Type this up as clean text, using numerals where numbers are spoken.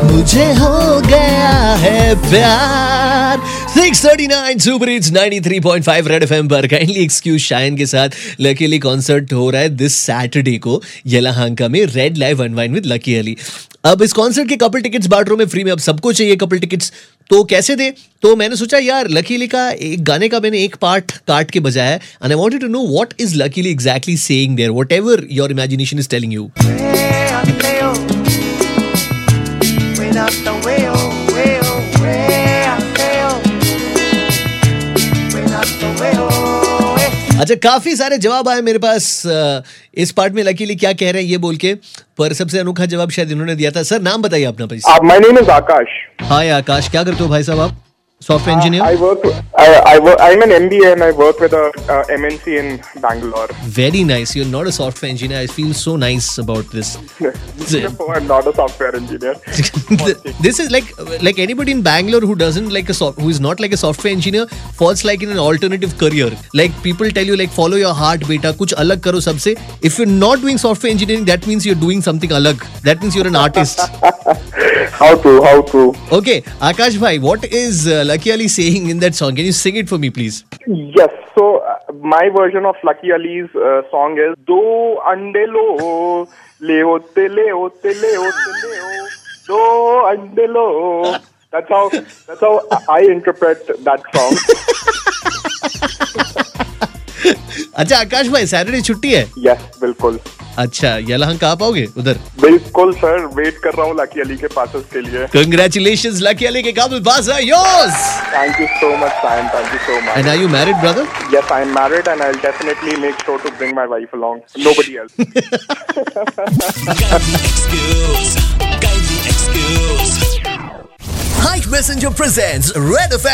मुझे हो गया है प्यार। 6:39 सुपर हिट्स 93.5 रेड एफएम पर काइंडली एक्सक्यूज शायन के साथ लकी अली कॉन्सर्ट हो रहा है दिस सैटरडे को येलाहांका में red live unwind with Lucky Ali. अब इस कॉन्सर्ट के कपल टिकट्स बांट रहा हूं मैं फ्री में। अब सबको चाहिए कपल टिकट्स, तो कैसे दे? तो मैंने सोचा यार लकी अली का एक गाने का मैंने एक पार्ट काट के बजाया है and I wanted to know what is Lucky Ali exactly saying there, whatever your imagination is telling you. अच्छा, काफी सारे जवाब आए मेरे पास इस पार्ट में लकीली क्या कह रहे हैं ये बोल के, पर सबसे अनोखा जवाब शायद इन्होंने दिया था। सर नाम बताइए अपना please. My name is Akash. Hi Akash, क्या करते हो भाई साहब आप? Software engineer? I'm an MBA and I work with a MNC in Bangalore. Very nice. You're not a software engineer. I feel so nice about this. No, I'm not a software engineer. This is like anybody in Bangalore who doesn't like who is not like a software engineer falls like in an alternative career. Like people tell you like follow your heart beta, कुछ अलग करो सबसे. If you're not doing software engineering, that means you're doing something अलग. That means you're an artist. How true. Okay, Akash bhai, what is Lucky Ali saying in that song? Can you sing it for me, please? Yes. So my version of Lucky Ali's song is Do ande lo le hote do ande lo. That's how I interpret that song. अच्छा आकाश भाई, Saturday छुट्टी है? Yes, बिल्कुल। अच्छा, येलाहांका आप आओगे उधर? बिल्कुल सर, वेट कर रहा हूँ लकी अली के पासेस के लिए। Congratulations, Lucky Ali के काबिल पास are yours. Thank you so much, Sam. Thank you so much. And are you married, brother? Yes, I am married, and I'll definitely make sure to bring my wife along. Nobody else. Hike Messenger presents Red FM.